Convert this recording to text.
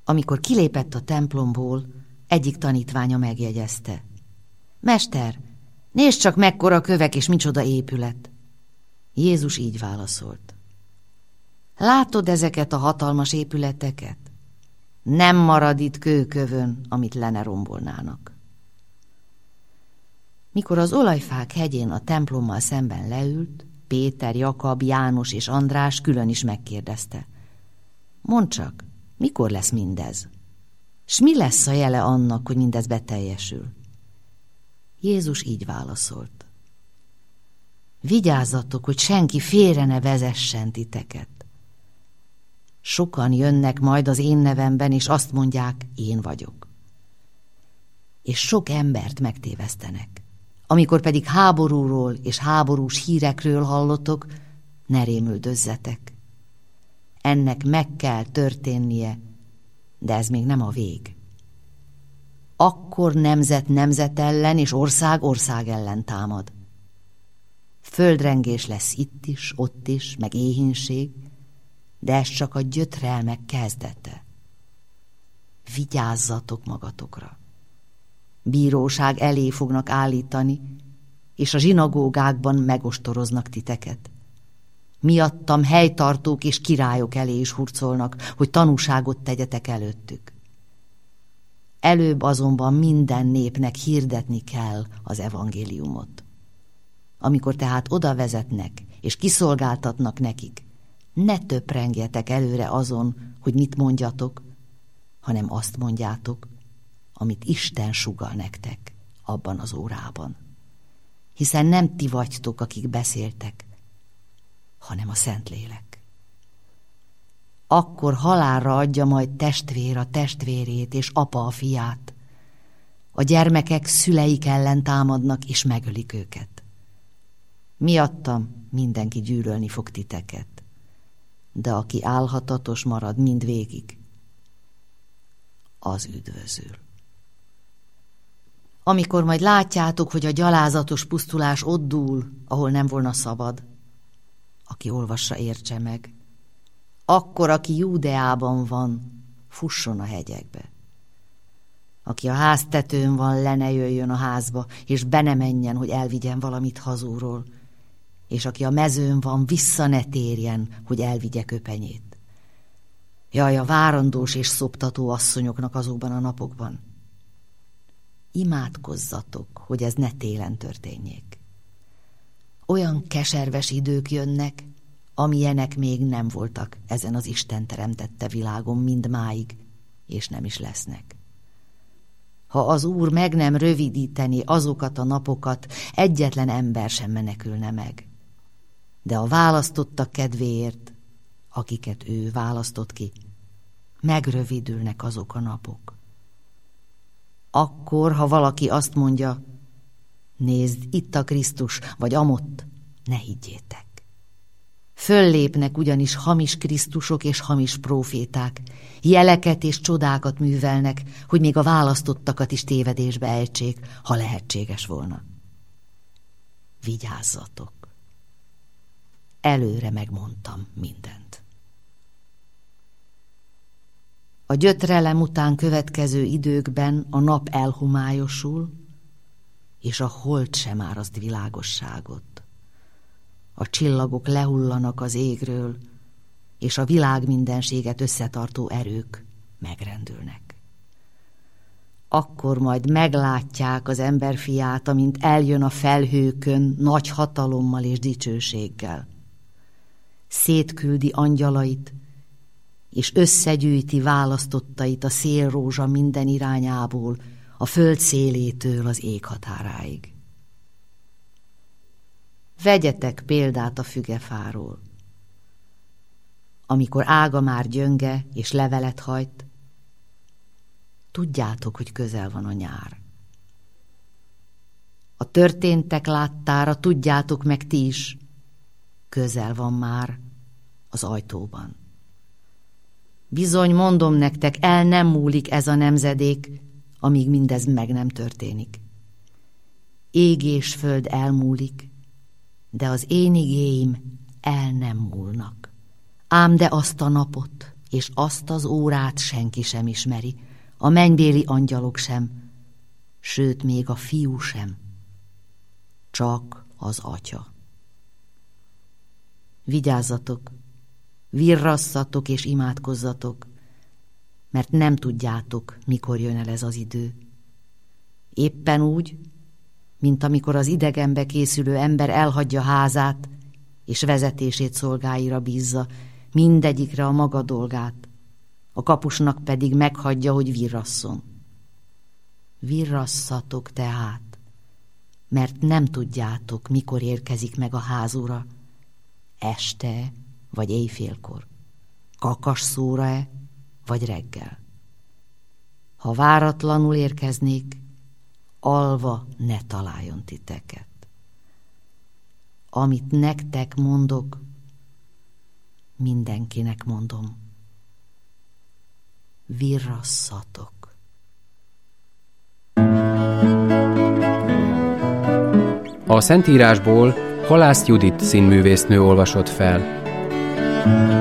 Amikor kilépett a templomból, egyik tanítványa megjegyezte: Mester, nézd csak, mekkora kövek és micsoda épület. Jézus így válaszolt: Látod ezeket a hatalmas épületeket? Nem marad itt kőkövön, amit le ne rombolnának. Mikor az olajfák hegyén a templommal szemben leült, Péter, Jakab, János és András külön is megkérdezte: Mondd csak, mikor lesz mindez? S mi lesz a jele annak, hogy mindez beteljesül? Jézus így válaszolt: Vigyázzatok, hogy senki félre ne vezessen titeket. Sokan jönnek majd az én nevemben, és azt mondják, én vagyok. És sok embert megtévesztenek. Amikor pedig háborúról és háborús hírekről hallotok, ne rémüldözzetek. Ennek meg kell történnie, de ez még nem a vég. Akkor nemzet nemzet ellen és ország ország ellen támad. Földrengés lesz itt is, ott is, meg éhínség, de ez csak a gyötrelmek kezdete. Vigyázzatok magatokra. Bíróság elé fognak állítani, és a zsinagógákban megostoroznak titeket. Miattam helytartók és királyok elé is hurcolnak, hogy tanúságot tegyetek előttük. Előbb azonban minden népnek hirdetni kell az evangéliumot. Amikor tehát oda vezetnek és kiszolgáltatnak nekik, ne töprengjetek előre azon, hogy mit mondjatok, hanem azt mondjátok, amit Isten sugall nektek abban az órában. Hiszen nem ti vagytok, akik beszéltek, hanem a Szentlélek. Akkor halálra adja majd testvér a testvérét, és apa a fiát. A gyermekek szüleik ellen támadnak, és megölik őket. Miattam mindenki gyűlölni fog titeket, de aki álhatatos marad mindvégig, az üdvözül. Amikor majd látjátok, hogy a gyalázatos pusztulás ott dúl, ahol nem volna szabad, aki olvassa, értse meg, akkor, aki Júdeában van, fusson a hegyekbe. Aki a háztetőn van, le ne jöjjön a házba, és be ne menjen, hogy elvigyen valamit hazúról, és aki a mezőn van, vissza ne térjen, hogy elvigye köpenyét. Jaj, a várandós és szoptató asszonyoknak azokban a napokban. Imádkozzatok, hogy ez ne télen történjék. Olyan keserves idők jönnek, amilyenek még nem voltak ezen az Isten teremtette világon mindmáig, és nem is lesznek. Ha az Úr meg nem rövidíteni azokat a napokat, egyetlen ember sem menekülne meg. De a választottak kedvéért, akiket ő választott ki, megrövidülnek azok a napok. Akkor, ha valaki azt mondja, nézd, itt a Krisztus, vagy amott, ne higgyétek. Föllépnek ugyanis hamis Krisztusok és hamis próféták, jeleket és csodákat művelnek, hogy még a választottakat is tévedésbe ejtsék, ha lehetséges volna. Vigyázzatok! Előre megmondtam mindent. A gyötrelem után következő időkben a nap elhomályosul, és a hold sem áraszt világosságot. A csillagok lehullanak az égről, és a világ mindenséget összetartó erők megrendülnek. Akkor majd meglátják az emberfiát, amint eljön a felhőkön nagy hatalommal és dicsőséggel. Szétküldi angyalait, és összegyűjti választottait a szélrózsa minden irányából, a föld szélétől az ég határáig. Vegyetek példát a fügefáról. Amikor ága már gyönge és levelet hajt, tudjátok, hogy közel van a nyár. A történtek láttára tudjátok meg ti is, közel van már az ajtóban. Bizony, mondom nektek, el nem múlik ez a nemzedék, amíg mindez meg nem történik. Ég és föld elmúlik, de az én igéim el nem múlnak. Ám de azt a napot, és azt az órát senki sem ismeri, a mennybéli angyalok sem, sőt, még a fiú sem, csak az atya. Vigyázzatok, virrasszatok és imádkozzatok, mert nem tudjátok, mikor jön el ez az idő. Éppen úgy, mint amikor az idegenbe készülő ember elhagyja házát, és vezetését szolgáira bízza, mindegyikre a maga dolgát, a kapusnak pedig meghagyja, hogy virrasszon. Virrasszatok tehát, mert nem tudjátok, mikor érkezik meg a házura, este vagy éjfélkor, kakasszóra-e vagy reggel. Ha váratlanul érkeznék, alva ne találjon titeket. Amit nektek mondok, mindenkinek mondom. Virrasszatok. A Szentírásból Halász Judit színművésznő olvasott fel.